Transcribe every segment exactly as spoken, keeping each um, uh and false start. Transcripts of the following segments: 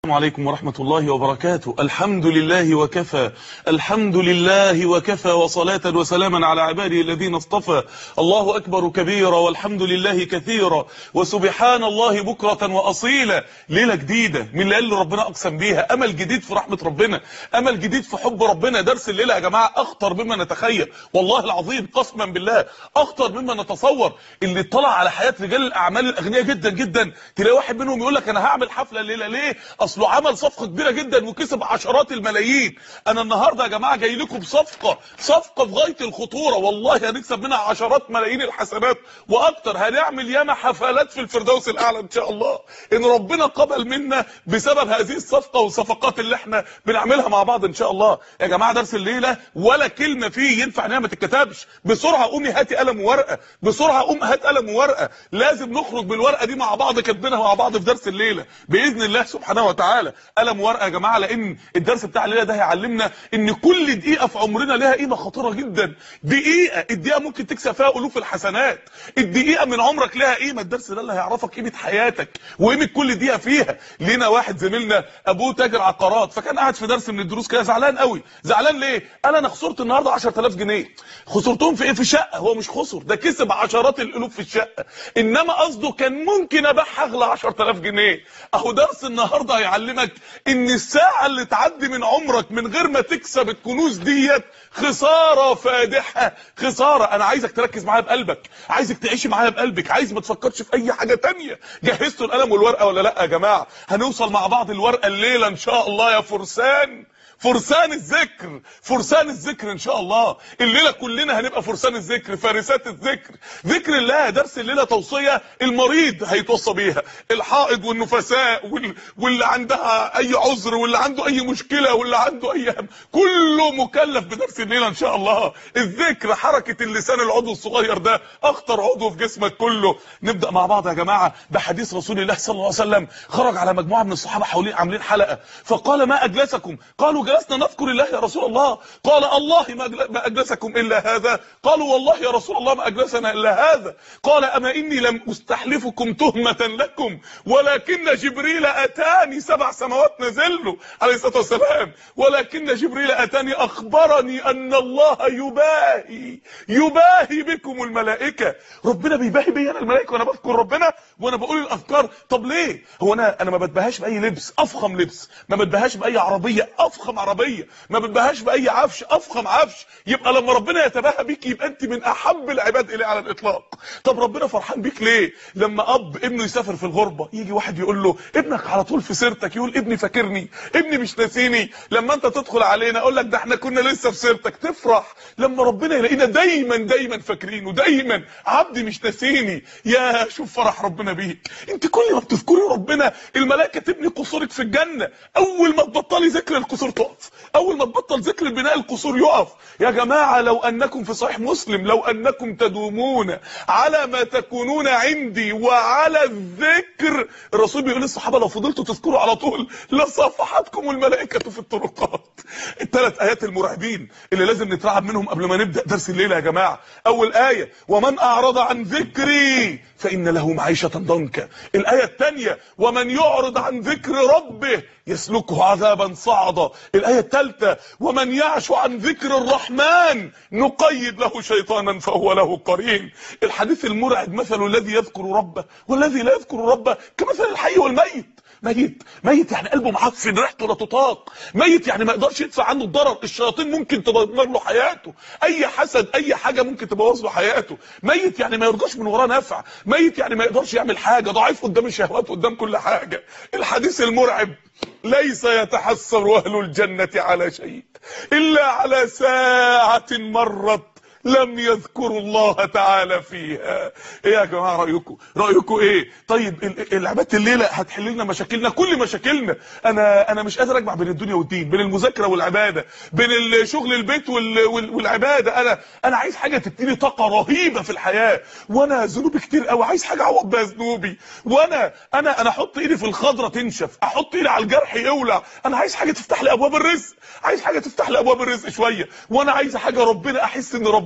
السلام عليكم ورحمة الله وبركاته. الحمد لله وكفى، الحمد لله وكفى، وصلاة وسلاما على عباده الذين اصطفى. الله أكبر كبيرا والحمد لله كثيرا وسبحان الله بكرة وأصيلا. ليلة جديدة من الليالي اللي ربنا أقسم بيها، أمل جديد في رحمة ربنا، أمل جديد في حب ربنا. درس الليلة يا جماعة أخطر مما نتخيل، والله العظيم قسما بالله أخطر مما نتصور. اللي اطلع على حياة رجال الأعمال الأغنياء جدا جدا تلاقي واحد منهم يقول لك أنا هعمل حفلة الليلة. ليه؟ اصله عمل صفقه كبيره جدا وكسب عشرات الملايين. انا النهارده يا جماعه جاي لكم بصفقه، صفقه في غايه الخطوره، والله هنكسب منها عشرات ملايين الحسنات واكتر. هنعمل ياما حفلات في الفردوس الاعلى ان شاء الله، ان ربنا قبل منا بسبب هذه الصفقه والصفقات اللي احنا بنعملها مع بعض ان شاء الله. يا جماعه درس الليله ولا كلمه فيه ينفع انها ما تتكتبش. بسرعه قومي هاتي قلم وورقه، بسرعه قوم هات قلم وورقه، لازم نخرج بالورقه دي مع بعض كاتبينها مع بعض في درس الليله باذن الله سبحانه وتعالى. قلم ورقه يا جماعه، لان الدرس بتاع الليله ده هيعلمنا ان كل دقيقه في عمرنا لها قيمه خطيره جدا. دقيقه، الدقيقه ممكن تكسب فيها الوف الحسنات، الدقيقه من عمرك لها قيمه. الدرس ده اللي هيعرفك قيمه حياتك وقيمه كل دقيقه فيها. لينا واحد زميلنا ابوه تاجر عقارات، فكان قاعد في درس من الدروس كده زعلان قوي. زعلان ليه؟ قال انا خسرت النهارده عشرة آلاف جنيه. خسرتهم في ايه؟ في شقه. هو مش خسر، ده كسب عشرات الالوف في الشقه، انما قصده كان ممكن ابيعها اغلى عشرة آلاف جنيه. اهو درس النهارده هيعلمك ان الساعه اللي تعدي من عمرك من غير ما تكسب الكنوز ديت خساره فادحه، خساره. انا عايزك تركز معايا بقلبك، عايزك تعيشي معايا بقلبك، عايز ما تفكرش في اي حاجه تانية. جهزتوا القلم والورقه ولا لا يا جماعه؟ هنوصل مع بعض الورقه الليله ان شاء الله يا فرسان، فرسان الذكر، فرسان الذكر ان شاء الله. الليله كلنا هنبقى فرسان الذكر، فارسات الذكر، ذكر الله. درس الليله توصيه المريض هيتوصى بيها، الحائض والنفساء وال... واللي عندها اي عذر واللي عنده اي مشكله واللي عنده اي هم، كله مكلف بدرس الليله ان شاء الله. الذكر، حركه اللسان، العضو الصغير ده اخطر عضو في جسمك كله. نبدا مع بعض يا جماعه بحديث رسول الله صلى الله عليه وسلم. خرج على مجموعه من الصحابه حوالين عاملين حلقه، فقال ما اجلسكم؟ قالوا جلسنا نذكر الله يا رسول الله. قال الله ما اجلسكم الا هذا؟ قالوا والله يا رسول الله ما اجلسنا الا هذا. قال اما اني لم استحلفكم تهمه لكم ولكن جبريل اتاني، سبع سماوات نزل له عليه الصلاه والسلام، ولكن جبريل اتاني اخبرني ان الله يباهي يباهي بكم الملائكه. ربنا بيباهي بي انا الملائكه وانا بذكر ربنا وانا بقول الاذكار. طب ليه؟ هو انا انا ما بتبهاش باي لبس افخم لبس، ما بتبهاش باي عربيه افخم عربيه، ما بتبهاش باي عفش افخم عفش. يبقى لما ربنا يتباهى بيك يبقى انت من احب العباد اليه على الاطلاق. طب ربنا فرحان بيك ليه؟ لما اب ابنه يسافر في الغربه يجي واحد يقول له ابنك على طول في سيرتك، يقول ابني فاكرني، ابني مش ناسيني. لما انت تدخل علينا اقول لك ده احنا كنا لسه في سيرتك، تفرح. لما ربنا يلاقينا دايما دايما فاكرينه، دايما عبدي مش ناسيني. يا شوف فرح ربنا بيك. انت كل ما بتذكري ربنا الملائكه تبني قصورك في الجنه. اول ما تبطلي ذكر القصور تقف، اول ما تبطل ذكر البناء القصور يقف. يا جماعه لو انكم في صحيح مسلم لو انكم تدومون على ما تكونون عندي وعلى الذكر، الرسول بيقول للصحابه لو فضلتوا تذكروا على طول لصفحتكم الملائكه في الطرقات. الثلاث ايات المرعبين اللي لازم نترعب منهم قبل ما نبدا درس الليله يا جماعه. اول ايه ومن اعرض عن ذكري فان له معيشه ضنكا. الايه الثانيه ومن يعرض عن ذكر ربه يسلكه عذابا صعدا. الايه الثالثه ومن يعش عن ذكر الرحمن نقيد له شيطانا فهو له قرين. الحديث المرعب مثل الذي يذكر ربه والذي لا يذكر ربه كمثل الحي والميت. ميت ميت يعني قلبه معفن، ريحته لا تطاق. ميت يعني ما يقدرش يدفع عنه الضرر، الشياطين ممكن تدمر له حياته، اي حسد اي حاجه ممكن تبوظ له حياته. ميت يعني ما يرجعش من وراه نفع، ميت يعني ما يقدرش يعمل حاجه، ضعيف قدام الشهوات قدام كل حاجه. الحديث المرعب ليس يتحسر اهل الجنه على شيء الا على ساعه مرت لم يذكروا الله تعالى فيها. ايه يا جماعه رايكم؟ رايكم ايه؟ طيب العباده الليله هتحل لنا مشاكلنا، كل مشاكلنا. انا انا مش قادر اجمع بين الدنيا والدين، بين المذاكره والعباده، بين الشغل البيت والعباده. انا انا عايز حاجه تديني طاقه رهيبه في الحياه، وانا ذنوبي كتير قوي، عايز حاجه اعوض بيها ذنوبي. وانا انا انا احط ايدي في الخضره تنشف، احط ايدي على الجرح يولع. انا عايز حاجه تفتح لي ابواب الرزق، عايز حاجه تفتح لي ابواب الرزق شويه. وانا عايز حاجه ربنا احس ان ربنا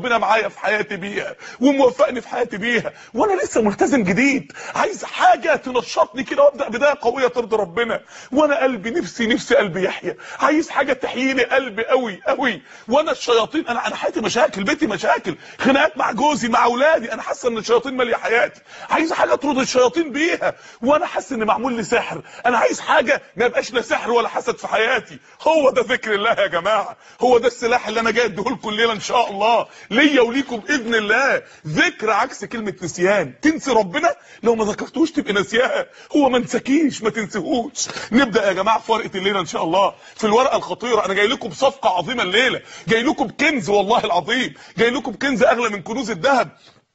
ربنا معايا في حياتي بيها وموفقني في حياتي بيها وانا لسه ملتزم جديد، عايز حاجه تنشطني كده وابدا بدايه قويه ترضي ربنا، وانا قلبي نفسي نفسي قلبي يحيى، عايز حاجه تحييني قلبي قوي قوي، وانا الشياطين انا انا حياتي مشاكل، بيتي مشاكل، خناقات مع جوزي مع اولادي، انا حاسه ان الشياطين ماليه حياتي، عايز حاجه اطرد الشياطين بيها، وانا حاسس ان معمول لي سحر، انا عايز حاجه ما يبقاش لا سحر ولا حسد في حياتي. هو ده ذكر الله يا جماعه، هو ده السلاح اللي انا جاي اديه لكم الليله ان شاء الله ليا وليكم باذن الله. ذكر عكس كلمه نسيان، تنسي ربنا لو ما ذكرتوش تبقى نسياه، هو ما نساكيش ما تنسيهوش. نبدا يا جماعه في ورقه الليله ان شاء الله، في الورقه الخطيره. انا جاي لكم بصفقه عظيمه الليله، جاي لكم بكنز والله العظيم، جاي لكم بكنز اغلى من كنوز الذهب.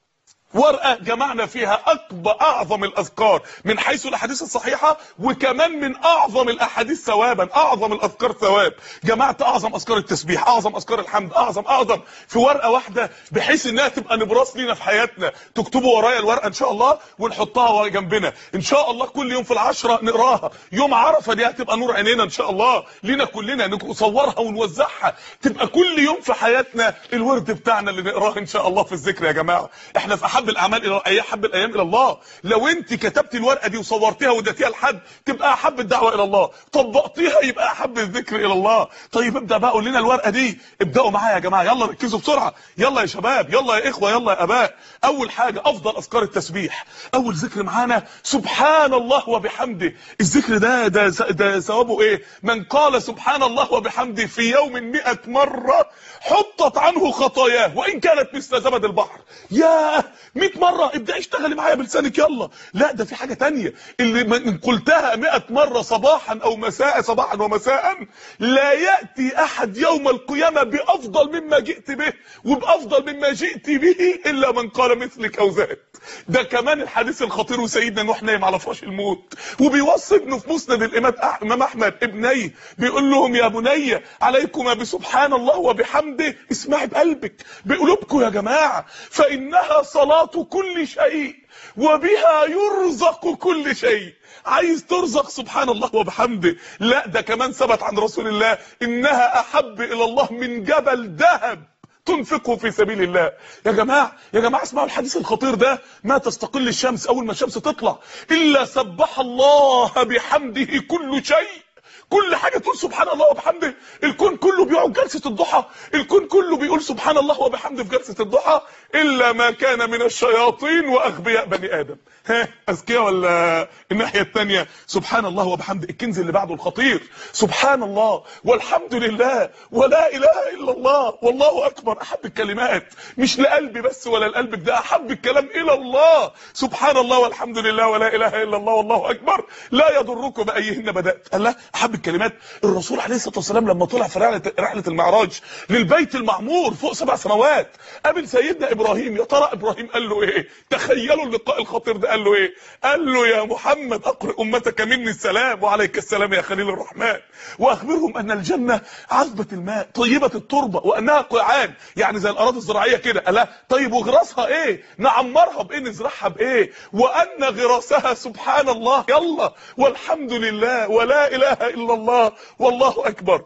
ورقه جمعنا فيها اكبر اعظم الاذكار من حيث الاحاديث الصحيحه، وكمان من اعظم الاحاديث ثوابا، اعظم الاذكار ثواب. جمعت اعظم اذكار التسبيح، اعظم اذكار الحمد، اعظم اعظم في ورقه واحده، بحيث انها تبقى نبراس لينا في حياتنا. تكتبوا ورايا الورقه ان شاء الله ونحطها جنبنا ان شاء الله، كل يوم في العشره نقراها. يوم عرفه دي هتبقى نور عينينا ان شاء الله لينا كلنا، نصورها ونوزعها، تبقى كل يوم في حياتنا الورد بتاعنا اللي نقراه ان شاء الله في الذكر. يا جماعه احنا في احب الاعمال الى اي احب الايام الى الله. لو انت كتبتي الورقه دي وصورتيها واديتيها لحد تبقى احب الدعوه الى الله، طبقتيها يبقى احب الذكر الى الله. طيب ابدا بقى قول لنا الورقه دي، ابداوا معايا يا جماعه، يلا ركزوا بسرعه، يلا يا شباب، يلا يا اخوه، يلا يا اباء. اول حاجه افضل اذكار التسبيح، اول ذكر معانا سبحان الله وبحمده. الذكر ده ده ده ثوابه ايه؟ من قال سبحان الله وبحمده في يوم مئة مره حطت عنه خطاياه وان كانت مثل زبد البحر. ياه مئة مره، ابدا اشتغلي معايا بلسانك يلا. لا ده في حاجه تانية، اللي من قلتها مئة مره صباحا او مساء، صباحا ومساء، لا ياتي احد يوم القيامه بافضل مما جئت به وبافضل مما جئت به الا من قال مثلك او زاد. ده كمان الحديث الخطير، وسيدنا نوح نايم على فراش الموت وبيوصي ابنه في مسند الامام احمد ابنيه، بيقول لهم يا بني عليكما بسبحان الله وبحمده، اسمعي بقلبك بقلوبكم يا جماعه، فانها صلاه كل شيء وبها يرزق كل شيء. عايز ترزق سبحان الله وبحمده؟ لا ده كمان ثبت عن رسول الله انها احب الى الله من جبل ذهب تنفقه في سبيل الله. يا جماعه يا جماعه اسمعوا الحديث الخطير ده، ما تستقل الشمس اول ما الشمس تطلع الا سبح الله بحمده كل شيء. كل حاجه تقول سبحان الله وبحمده. الكون كله بيقعد جلسه الضحى، الكون كله بيقول سبحان الله وبحمده في جلسه الضحى، الا ما كان من الشياطين واغبياء بني ادم. ها اذكياء ولا الناحيه الثانيه؟ سبحان الله وبحمده. الكنز اللي بعده الخطير، سبحان الله والحمد لله ولا اله الا الله والله اكبر. احب الكلمات مش لقلبي بس ولا لقلبك، ده احب الكلام الى الله. سبحان الله والحمد لله ولا اله الا الله والله اكبر، لا يضركم بايهن بدات. الله احب الكلمات. الرسول عليه الصلاه والسلام لما طلع في رحله رحله المعراج للبيت المعمور فوق سبع سماوات، قابل سيدنا ابراهيم. يا ترى ابراهيم قال له ايه؟ تخيلوا اللقاء الخطير ده. قال له ايه؟ قال له يا محمد اقرئ امتك مني السلام وعليك السلام يا خليل الرحمن، واخبرهم ان الجنه عذبه الماء طيبه التربه وانها قيعان، يعني زي الاراضي الزراعيه كده. قال طيب وغراسها ايه؟ نعمرها بايه؟ نزرعها بايه؟ وان غراسها سبحان الله يلا والحمد لله ولا اله الا الله والله اكبر.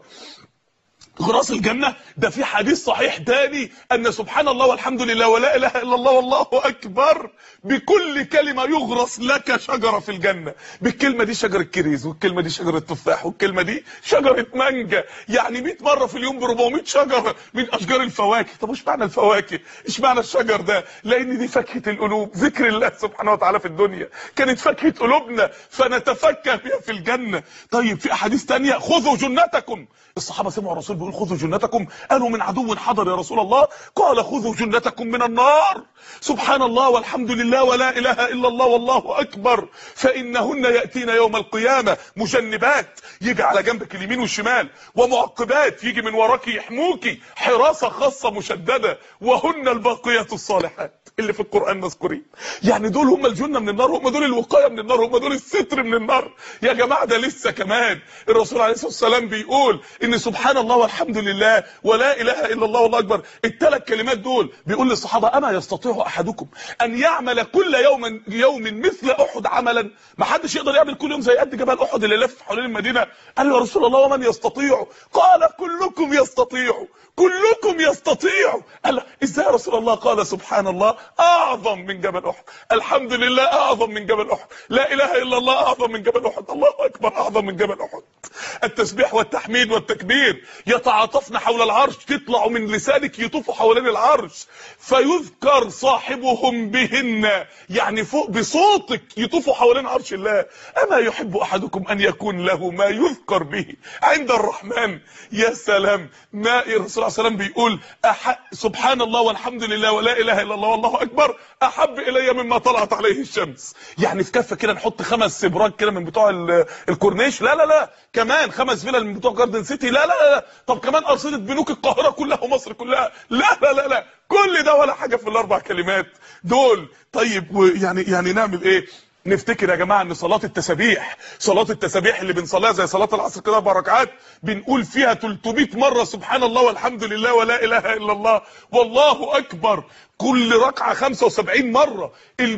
غراس الجنة ده في حديث صحيح تاني ان سبحان الله والحمد لله ولا اله الا الله والله اكبر بكل كلمة يغرس لك شجرة في الجنة. بالكلمة دي شجرة كريز، والكلمة دي شجرة تفاح، والكلمة دي شجرة مانجا، يعني مئة مرة في اليوم ب أربعمئة شجرة من اشجار الفواكه. طب ايش معنى الفواكه؟ ايش معنى الشجر ده؟ لان دي فاكهة القلوب. ذكر الله سبحانه وتعالى في الدنيا كانت فاكهة قلوبنا فنتفكه بها في الجنة. طيب في احاديث تانية خذوا جنتكم. الصحابة سمعوا الرسول بيقول خذوا جنتكم، قالوا من عدو حضر يا رسول الله، قال خذوا جنتكم من النار. سبحان الله والحمد لله ولا اله الا الله والله اكبر، فانهن ياتين يوم القيامه مجنبات، يجي على جنبك اليمين والشمال، ومعقبات يجي من وراك يحموكي حراسه خاصه مشدده، وهن الباقيات الصالحات. اللي في القرآن مذكورين. يعني دول هم الجنة من النار، هم دول الوقاية من النار، هم دول الستر من النار. يا جماعة ده لسه كمان الرسول عليه الصلاة والسلام بيقول ان سبحان الله والحمد لله ولا اله الا الله والله اكبر، الثلاث كلمات دول بيقول للصحابة اما يستطيع احدكم ان يعمل كل يوم يوم مثل احد عملا؟ ما حدش يقدر يعمل كل يوم زي قد جبل احد اللي لف حوالين المدينة. قال له يا رسول الله ومن يستطيع؟ قال كلكم يستطيع، كلكم يستطيع. قال ازاي يا رسول الله؟ قال سبحان الله اعظم من جبل احد، الحمد لله اعظم من جبل احد، لا اله الا الله اعظم من جبل احد، الله اكبر اعظم من جبل احد. التسبيح والتحميد والتكبير يتعاطفن حول العرش، تطلع من لسانك يطوفوا حوالين العرش فيذكر صاحبهم بهن، يعني فوق بصوتك يطوفوا حوالين عرش الله. اما يحب احدكم ان يكون له ما يذكر به عند الرحمن؟ يا سلام. ما الرسول عليه السلام بيقول أح... سبحان الله والحمد لله ولا اله الا الله والله اكبر احب الي مما طلعت عليه الشمس. يعني في كفه كده نحط خمس سبراج كده من بتوع الكورنيش، لا لا لا كمان خمس فيلل من بتوع جاردن سيتي، لا لا لا طب كمان ارصده بنوك القاهره كلها ومصر كلها، لا لا لا لا كل ده ولا حاجه في الاربع كلمات دول. طيب يعني يعني نعمل ايه؟ نفتكر يا جماعه ان صلاه التسابيح، صلاه التسابيح اللي بنصليها زي صلاه العصر كده اربع ركعات، بنقول فيها ثلاثمائة مره سبحان الله والحمد لله ولا اله الا الله والله اكبر، كل ركعه خمسة وسبعين مره،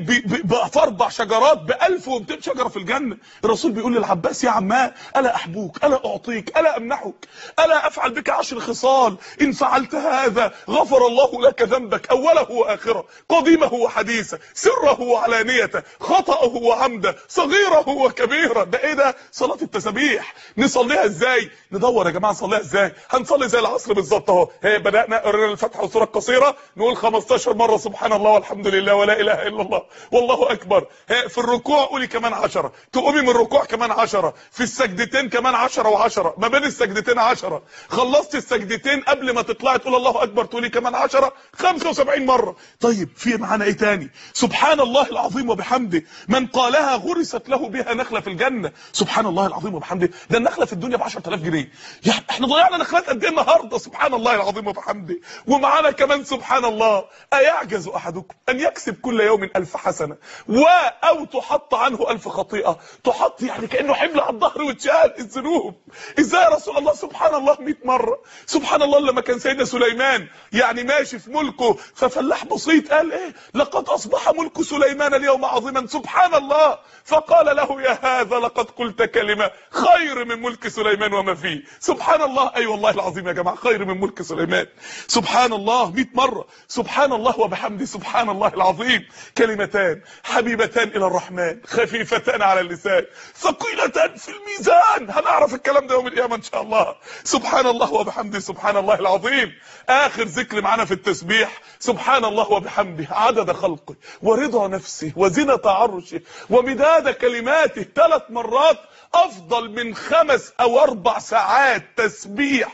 في اربع شجرات ب ألف ومئتين شجره في الجنه. الرسول بيقول للعباس يا عماه الا احبوك الا اعطيك الا امنحك الا افعل بك عشر خصال ان فعلت هذا غفر الله لك ذنبك اوله واخره قديمه وحديثه سره وعلانيته خطأه وعمده صغيره وكبيره. ده ايه ده؟ صلاه التسابيح. نصليها ازاي؟ ندور يا جماعه نصليها ازاي. هنصلي زي العصر بالظبط اهو، هي بدانا قرينا الفاتحه والسوره القصيره، نقول خمستاشر مره سبحان الله والحمد لله ولا اله الا الله والله اكبر. في الركوع قولي كمان عشرة، تقومي من الركوع كمان عشرة، في السجدتين كمان عشرة وعشرة، ما بين السجدتين عشرة، خلصت السجدتين قبل ما تطلعي تقول الله اكبر تقولي كمان عشرة، خمسة وسبعين مره. طيب في معانا ايه تاني؟ سبحان الله العظيم وبحمده من قالها غرست له بها نخله في الجنه. سبحان الله العظيم وبحمده، ده النخله في الدنيا ب عشرة آلاف جنيه، يعني احنا ضيعنا نخلات قد ايه النهارده؟ سبحان الله العظيم وبحمده. ومعانا كمان سبحان الله ايعجز احدكم ان يكسب كل يوم الف حسنه و او تحط عنه الف خطيئه؟ تحط يعني كانه حمل على الظهر وتشال الذنوب. ازاي يا رسول الله؟ سبحان الله مئة مره. سبحان الله لما كان سيدنا سليمان يعني ماشي في ملكه ففلاح بسيط قال ايه؟ لقد اصبح ملك سليمان اليوم عظيما سبحان الله، فقال له يا هذا لقد قلت كلمه خير من ملك سليمان وما فيه. سبحان الله. اي أيوة والله العظيم يا جماعه خير من ملك سليمان. سبحان الله مئة مره. سبحان الله وبحمده سبحان الله العظيم. كلمتان حبيبتان الى الرحمن خفيفتان على اللسان ثقيلتان في الميزان. هنعرف الكلام ده يوم القيامه ان شاء الله. سبحان الله وبحمده سبحان الله العظيم. اخر ذكر معانا في التسبيح سبحان الله وبحمده عدد خلقه ورضا نفسه وزنة عرشه ومداد كلماته، ثلاث مرات افضل من خمس او اربع ساعات تسبيح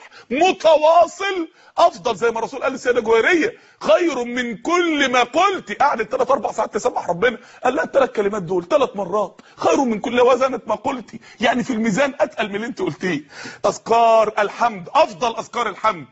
متواصل. افضل زي ما الرسول قال للسيده جويريه خير من كل ما قلت. قعدت ثلاث اربع ساعات تسبح ربنا، قال لها الثلاث كلمات دول ثلاث مرات خير من كل وزنة ما قلتي، يعني في الميزان اتقل من اللي انت قلتيه. اذكار الحمد افضل اذكار الحمد.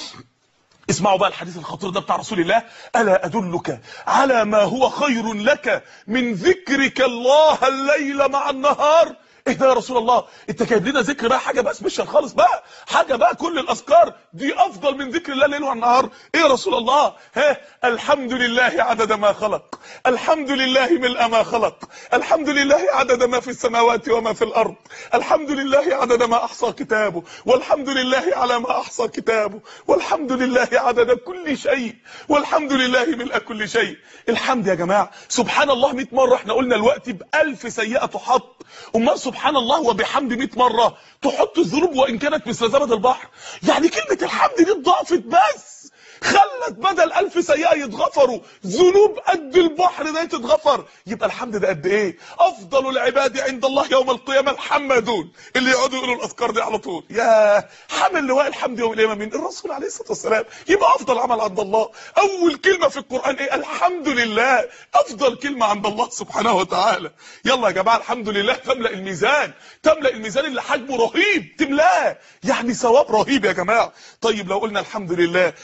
اسمعوا بقى الحديث الخطير ده بتاع رسول الله، الا ادلك على ما هو خير لك من ذكرك الله الليل مع النهار؟ ايه ده يا رسول الله؟ انت جايب لنا ذكر بقى حاجه بقى سبيشال خالص بقى، حاجه بقى كل الاذكار دي افضل من ذكر الله الليل والنهار. ايه يا رسول الله؟ ها الحمد لله عدد ما خلق، الحمد لله ملء ما خلق، الحمد لله عدد ما في السماوات وما في الارض، الحمد لله عدد ما احصى كتابه، والحمد لله على ما احصى كتابه، والحمد لله عدد كل شيء، والحمد لله ملء كل شيء. الحمد يا جماعه سبحان الله مئة مره، احنا قلنا الوقت بألف سيئه تحط، امال سبحان الله وبحمد مئة مره تحط الذنوب وان كانت مثل زبد البحر. يعني كلمه الحمد دي اتضافت بس خلت بدل ألف سيئة يتغفروا ذنوب قد البحر ده تتغفر. يبقى الحمد ده قد ايه؟ افضل العباد عند الله يوم القيامه الحمدون، اللي يقعدوا يقولوا الاذكار دي على طول. يا حامل لواء الحمد يوم القيامه مين؟ الرسول عليه الصلاه والسلام. يبقى افضل عمل عند الله اول كلمه في القران ايه؟ الحمد لله. افضل كلمه عند الله سبحانه وتعالى. يلا يا جماعه الحمد لله تملا الميزان، تملا الميزان اللي حجمه رهيب تملاه، يعني ثواب رهيب يا جماعه. طيب لو قلنا الحمد لله حمدا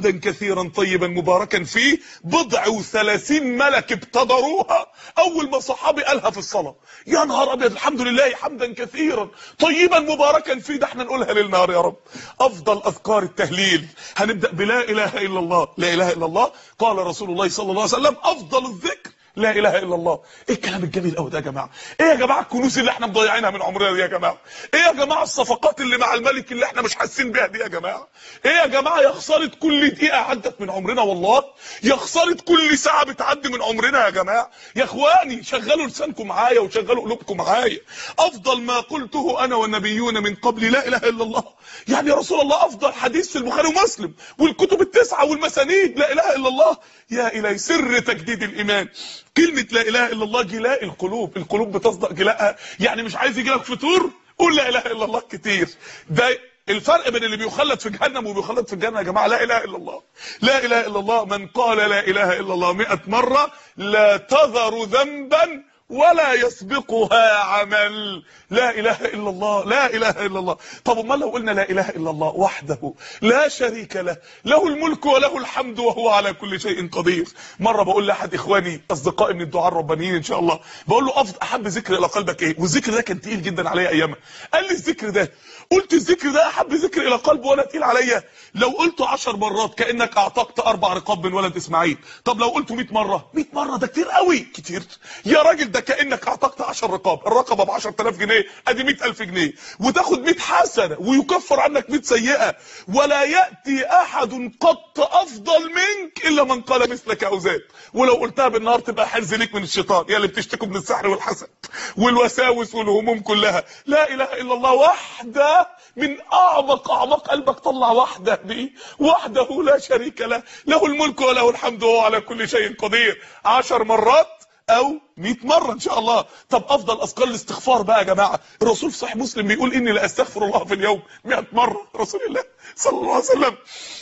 حمدا كثيرا طيبا مباركا فيه بضع وثلاثين ملك ابتدروها اول ما صحابي قالها في الصلاه. يا نهار ابيض، الحمد لله حمدا كثيرا طيبا مباركا فيه، ده احنا نقولها ليل نهار يا رب. افضل اذكار التهليل هنبدا بلا اله الا الله. لا اله الا الله قال رسول الله صلى الله عليه وسلم افضل الذكر لا اله الا الله. ايه الكلام الجميل قوي ده يا جماعه؟ ايه يا جماعه الكنوز اللي احنا مضيعينها من عمرنا دي يا جماعه؟ ايه يا جماعه الصفقات اللي مع الملك اللي احنا مش حاسين بيها دي يا جماعه؟ ايه يا جماعه يا خساره كل دقيقه عدت من عمرنا، والله يا خساره كل ساعه بتعدي من عمرنا يا جماعه. يا اخواني شغلوا لسانكم معايا وشغلوا قلوبكم معايا. افضل ما قلته انا والنبيون من قبل لا اله الا الله. يعني يا رسول الله افضل حديث في البخاري ومسلم والكتب التسعه والمسانيد لا اله الا الله. يا الهي سر تجديد الايمان. كلمه لا اله الا الله جلاء القلوب، القلوب بتصدق جلاءها. يعني مش عايز يجي لك فطور قول لا اله الا الله كتير. ده الفرق بين اللي بيخلد في جهنم وبيخلد في الجنه يا جماعه. لا اله الا الله، لا اله الا الله. من قال لا اله الا الله مئة مره لا تذر ذنبا ولا يسبقها عمل. لا اله الا الله، لا اله الا الله. طب امال لو قلنا لا اله الا الله وحده لا شريك له، له الملك وله الحمد وهو على كل شيء قدير. مره بقول لاحد اخواني اصدقائي من الدعاء الربانيين ان شاء الله، بقول له افضل احب ذكر الى قلبك ايه؟ والذكر ده كان تقيل جدا عليا ايامها. قال لي الذكر ده. قلت الذكر ده احب ذكر الى قلبي وانا تقيل عليا. لو قلته عشر مرات كانك اعتقت اربع رقاب من ولد اسماعيل. طب لو قلته مئة مره، مئة مره ده كتير قوي. كتير يا راجل، ده كانك اعتقت عشر رقاب، الرقبه ب عشرة آلاف جنيه ادي مئة ألف جنيه، وتاخد مئة حسنه ويكفر عنك مئة سيئه. ولا ياتي احد قط افضل منك الا من قال مثلك او زاد. ولو قلتها بالنهار تبقى حرز ليك من الشيطان، يا اللي بتشتكوا من السحر والحسد والوساوس والهموم كلها. لا اله الا الله وحده من اعمق اعماق قلبك. طلع وحده دي، وحده لا شريك له، له الملك وله الحمد وهو على كل شيء قدير. عشر مرات او مئة مره ان شاء الله. طب افضل اذكار الاستغفار بقى يا جماعه. الرسول في صحيح مسلم بيقول اني لا استغفر الله في اليوم مئة مره. رسول الله صلى الله عليه وسلم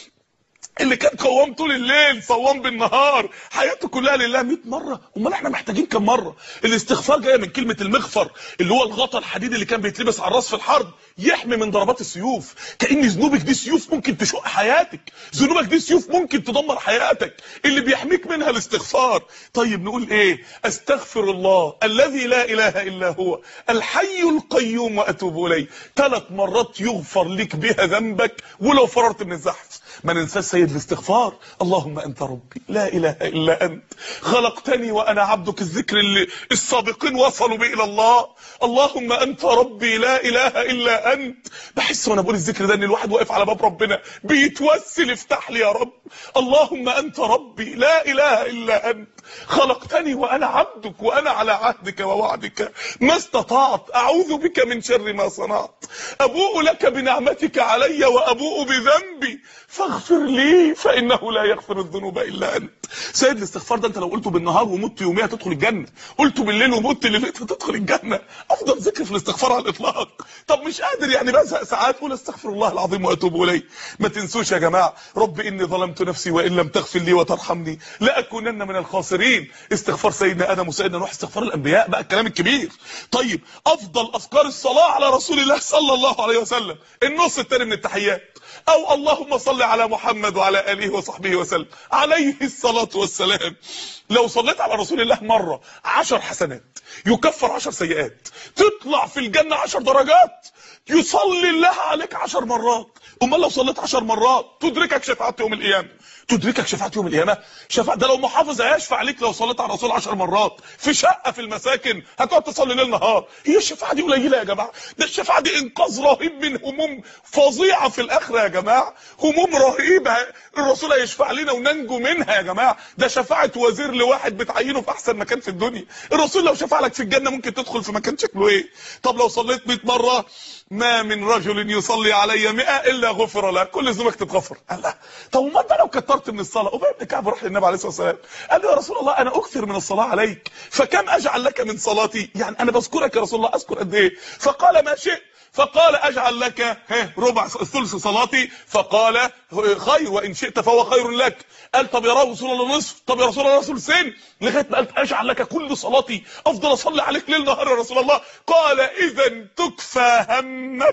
اللي كان قوام طول الليل صوام بالنهار حياته كلها لله مئة مره. امال احنا محتاجين كم مره؟ الاستغفار جايه من كلمه المغفر اللي هو الغطا الحديد اللي كان بيتلبس على الراس في الحرب يحمي من ضربات السيوف. كأن ذنوبك دي سيوف ممكن تشق حياتك، ذنوبك دي سيوف ممكن تدمر حياتك، اللي بيحميك منها الاستغفار. طيب نقول ايه؟ استغفر الله الذي لا اله الا هو الحي القيوم واتوب اليه. ثلاث مرات يغفر لك بها ذنبك ولو فررت من الزحف. ما ننساش سيد الاستغفار. اللهم انت ربي لا اله الا انت خلقتني وانا عبدك. الذكر اللي السابقين وصلوا به الى الله. اللهم انت ربي لا اله الا انت. بحس وانا بقول الذكر ده ان الواحد واقف على باب ربنا بيتوسل افتح لي يا رب. اللهم انت ربي لا اله الا انت خلقتني وانا عبدك وانا على عهدك ووعدك ما استطعت. اعوذ بك من شر ما صنعت. ابوء لك بنعمتك علي وابوء بذنبي فاغفر لي فانه لا يغفر الذنوب الا انت. سيد الاستغفار ده انت لو قلته بالنهار ومت يوميها تدخل الجنه، قلته بالليل ومت ليلتها تدخل الجنه. افضل ذكر في الاستغفار على الاطلاق. طب مش قادر يعني بزهق ساعات قول استغفر الله العظيم واتوب اليه. ما تنسوش يا جماعه رب اني ظلمت نفسي وان لم تغفر لي وترحمني لاكونن من الخاسرين. استغفار سيدنا ادم وسيدنا نوح، استغفار الانبياء بقى الكلام الكبير. طيب افضل اذكار الصلاه على رسول الله صلى الله عليه وسلم النص الثاني من التحيات، او اللهم صل على محمد وعلى اله وصحبه وسلم عليه الصلاه والسلام. لو صليت على رسول الله مره عشر حسنات يكفر عشر سيئات، تطلع في الجنه عشر درجات. يصلي الله عليك عشر مرات. امال لو صليت عشر مرات تدركك شفاعه يوم القيامه. تدركك شفاعه يوم القيامه. شفاعه ده لو محافظ هيشفع عليك لو صليت على الرسول عشر مرات في شقه في المساكن هتقعد تصلي ليل نهار. هي الشفاعه دي قليله يا جماعه؟ ده الشفاعه دي انقاذ رهيب من هموم فظيعه في الاخره يا جماعه. هموم رهيبه الرسول هيشفع لنا وننجو منها يا جماعه. ده شفاعه وزير لواحد بتعينه في احسن مكان في الدنيا. الرسول لو شفع لك في الجنه ممكن تدخل في مكان شكله ايه. طب لو صليت مئة مره ما من رجل يصلي علي مئة الا غفر له. كل ذنوبك تتغفر. الله. طب امال بقى لو كترت من الصلاه؟ ابي بن كعب راح للنبي عليه الصلاه والسلام قال له يا رسول الله انا اكثر من الصلاه عليك فكم اجعل لك من صلاتي؟ يعني انا بذكرك يا رسول الله اذكر قد ايه؟ فقال ما شئت. فقال اجعل لك ربع ثلث صلاتي. فقال خير وان شئت فهو خير لك. قال طب يا رسول الله نصف. طب يا رسول الله ثلثين. لغايه ما قالت اجعل لك كل صلاتي افضل اصلي عليك ليل نهار يا رسول الله. قال اذا تكفى همك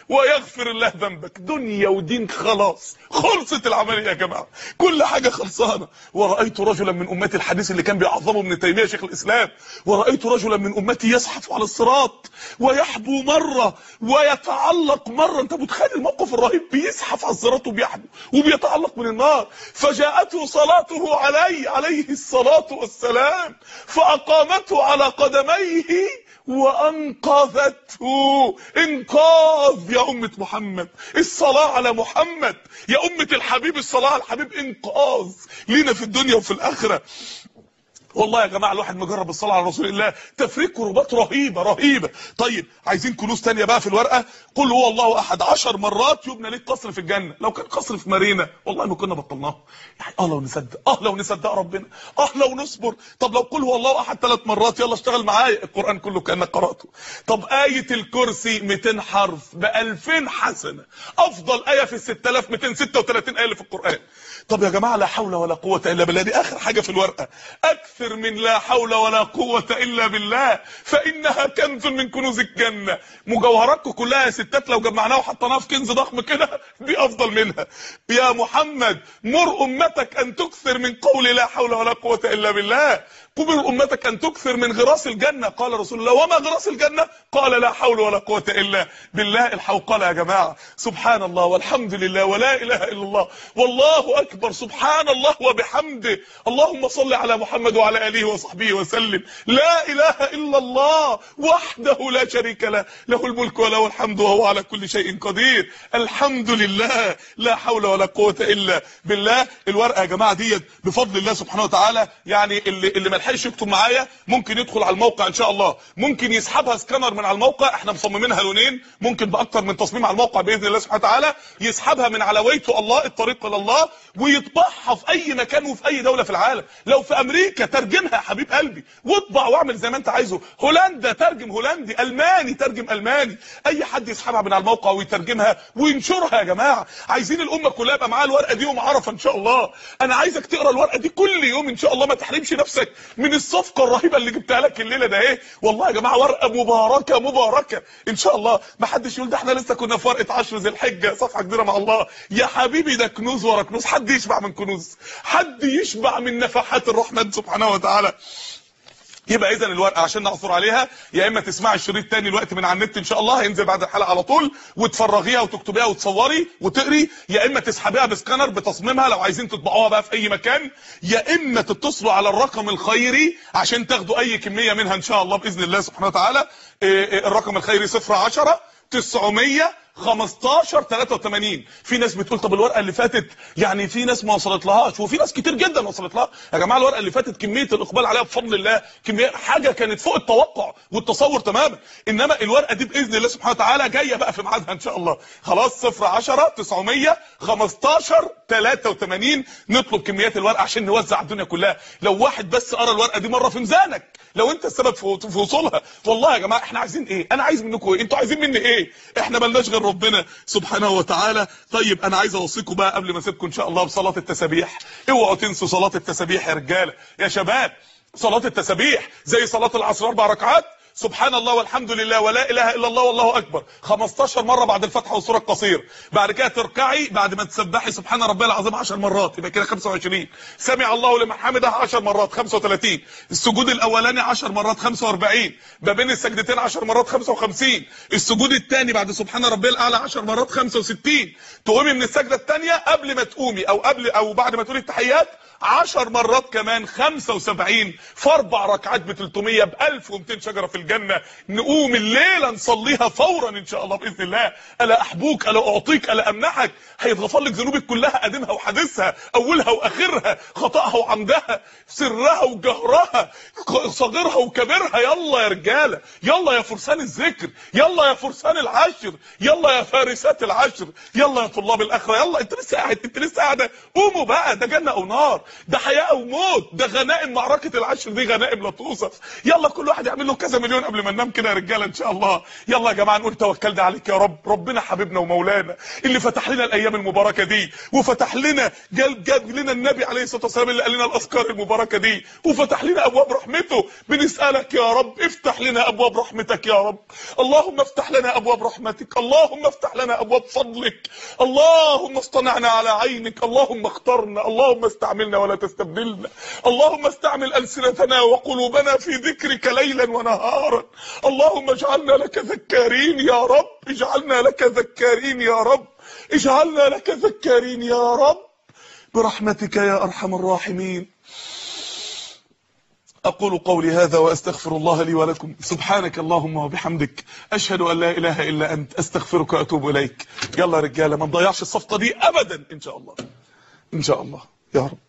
ويغفر الله ذنبك. دنيا ودين خلاص، خلصت العمليه يا جماعه، كل حاجه خلصانه. ورأيت رجلا من امتي، الحديث اللي كان بيعظمه ابن تيميه شيخ الاسلام، ورأيت رجلا من امتي يزحف على الصراط ويحبو مره ويتعلق مره. انت متخيل الموقف الرهيب؟ بيزحف على الصراط وبيحبو وبيتعلق من النار. فجاءته صلاته عليه عليه الصلاه والسلام فاقامته على قدميه وانقذته. انقاذ يا امه محمد، الصلاه على محمد يا امه الحبيب، الصلاه على الحبيب انقاذ لينا في الدنيا وفي الاخره. والله يا جماعه الواحد مجرب الصلاه على رسول الله تفريق كربات رهيبه رهيبه. طيب عايزين كنوز ثانيه بقى في الورقه. قل هو الله احد عشر مرات يبنى ليك قصر في الجنه. لو كان قصر في مارينا والله ما كنا بطلناه. يعني اه لو نصدق، اه لو نصدق ربنا، اه لو نصبر. طب لو قل هو الله احد ثلاث مرات، يلا اشتغل معايا القران كله كانك قراته. طب ايه الكرسي مئتين حرف ب ألفين حسنه، افضل ايه في ستة آلاف ومئتين وستة وثلاثين ايه اللي في القران. طب يا جماعه لا حول ولا قوه الا بالله، دي اخر حاجه في الورقه. اكثر من لا حول ولا قوه الا بالله فانها كنز من كنوز الجنه. مجوهراتكم كلها يا ستات لو جمعناها وحطيناها في كنز ضخم كده دي افضل منها. يا محمد مر امتك ان تكثر من قول لا حول ولا قوه الا بالله. قبر امتك ان تكثر من غراس الجنه. قال رسول الله وما غراس الجنه؟ قال لا حول ولا قوه الا بالله. الحوقله يا جماعه، سبحان الله والحمد لله ولا اله الا الله والله اكبر، سبحان الله وبحمده، اللهم صل على محمد وعلى اله وصحبه وسلم. لا اله الا الله وحده لا شريك له، له الملك وله الحمد وهو على كل شيء قدير. الحمد لله لا حول ولا قوه الا بالله. الورقه يا جماعه ديت بفضل الله سبحانه وتعالى، يعني اللي اللي ما لحقش يكتب معايا ممكن يدخل على الموقع ان شاء الله، ممكن يسحبها سكانر من على الموقع. احنا مصممينها لونين، ممكن باكتر من تصميم على الموقع باذن الله سبحانه وتعالى. يسحبها من على ويتو الله الطريق الى الله ويطبعها في اي مكان وفي اي دوله في العالم. لو في امريكا ترجمها يا حبيب قلبي واطبع واعمل زي ما انت عايزه. هولندا ترجم هولندي، الماني ترجم الماني. اي حد يسحبها من على الموقع ويترجمها وينشرها. يا جماعه عايزين الامه كلها يبقى معاها الورقه دي يوم عرفه ان شاء الله. انا عايزك تقرا الورقه دي كل يوم ان شاء الله، ما تحرمش نفسك من الصفقه الرهيبه اللي جبتها لك الليله ده. ايه والله يا جماعه ورقه مباركه مباركه ان شاء الله. ما حدش يقول ده احنا لسه كنا في ورقه عشر ذي الحجه صفحه كبيره مع الله. يا حبيبي ده كنوز ورا كنوز. حد يشبع من كنوز؟ حد يشبع من نفحات الرحمن سبحانه وتعالى؟ يبقى اذا الورقه عشان نعثر عليها يا اما تسمعي الشريط تاني الوقت من على النت ان شاء الله، هينزل بعد الحلقه على طول، وتفرغيها وتكتبيها وتصوري وتقري، يا اما تسحبيها بسكانر بتصميمها لو عايزين تطبعوها بقى في اي مكان، يا اما تتصلوا على الرقم الخيري عشان تاخدوا اي كميه منها ان شاء الله باذن الله سبحانه وتعالى. الرقم الخيري صفر عشرة تسعمية خمستاشر تلاتة وتمانين. في ناس بتقول طب الورقه اللي فاتت يعني في ناس ما وصلت لهاش، وفي ناس كتير جدا وصلت لها. يا جماعه الورقه اللي فاتت كميه الاقبال عليها بفضل الله كميه حاجه كانت فوق التوقع والتصور تماما. انما الورقه دي باذن الله سبحانه وتعالى جايه بقى في ميعادها ان شاء الله. خلاص صفر عشرة تسعمية خمستاشر تلاتة وتمانين. نطلب كميات الورقه عشان نوزع الدنيا كلها. لو واحد بس قرا الورقه دي مره في ميزانك، لو انت السبب في وصولها. والله يا جماعه احنا عايزين ايه؟ انا عايز منكم ايه؟ انتوا عايزين مني ايه؟ احنا مالناش غير ربنا سبحانه وتعالى. طيب انا عايز اوصيكم بقى قبل ما اسيبكم ان شاء الله بصلاه التسابيح. اوعوا تنسوا صلاه التسابيح يا رجاله يا شباب. صلاه التسابيح زي صلاه العصر اربع ركعات، سبحان الله والحمد لله ولا اله الا الله والله اكبر خمستاشر مره بعد الفاتحه والسوره القصير. بعد كده تركعي بعد ما تسبحي سبحان ربي العظيم عشر مرات، يبقى كده خمسة وعشرين. سمع الله لمن حمده عشر مرات خمسة وتلاتين. السجود الاولاني عشر مرات خمسة واربعين. ما بين السجدتين عشر مرات خمسة وخمسين. السجود الثاني بعد سبحان ربي الاعلى عشر مرات خمسة وستين. تقومي من السجده الثانيه قبل ما تقومي او قبل او بعد ما تقولي التحيات عشر مرات كمان خمسة وسبعين. في اربع ركعات ب تلتمية ب ألف ومئتين شجره في الجنه. نقوم الليله نصليها فورا ان شاء الله باذن الله. الا احبوك الا اعطيك الا امنحك. هيتغفر لك ذنوبك كلها، قديمها وحديثها، اولها واخرها، خطاها وعمدها، سرها وجهرها، صغيرها وكبيرها. يلا يا رجاله، يلا يا فرسان الذكر، يلا يا فرسان العشر، يلا يا فارسات العشر، يلا يا طلاب الاخره. يلا انت لسه قاعد، انت لسه قاعده، قوموا بقى، ده جنه او نار. ده حياه او موت، ده غنائم معركه العشر دي غنائم لا توصف. يلا كل واحد يعمل له كذا مليون قبل ما ننام كده يا رجاله ان شاء الله. يلا يا جماعه نقول توكلنا عليك يا رب. ربنا حبيبنا ومولانا اللي فتح لنا الايام المباركه دي، وفتح لنا جاب جاب لنا النبي عليه الصلاه والسلام اللي قال لنا الاذكار المباركه دي، وفتح لنا ابواب رحمته. بنسالك يا رب افتح لنا ابواب رحمتك يا رب. اللهم افتح لنا ابواب رحمتك، اللهم افتح لنا ابواب فضلك، اللهم اصطنعنا على عينك، اللهم اخترنا، اللهم استعملنا ولا تستبدلنا، اللهم استعمل السنتنا وقلوبنا في ذكرك ليلا ونهارا. اللهم اجعلنا لك ذكارين يا رب، اجعلنا لك ذكارين يا رب، اجعلنا لك ذكارين يا رب برحمتك يا ارحم الراحمين. أقول قولي هذا وأستغفر الله لي ولكم. سبحانك اللهم وبحمدك، أشهد أن لا إله إلا أنت، أستغفرك وأتوب إليك. يلا يا رجالة ما نضيعش الصفقة دي أبدا إن شاء الله، إن شاء الله يا رب.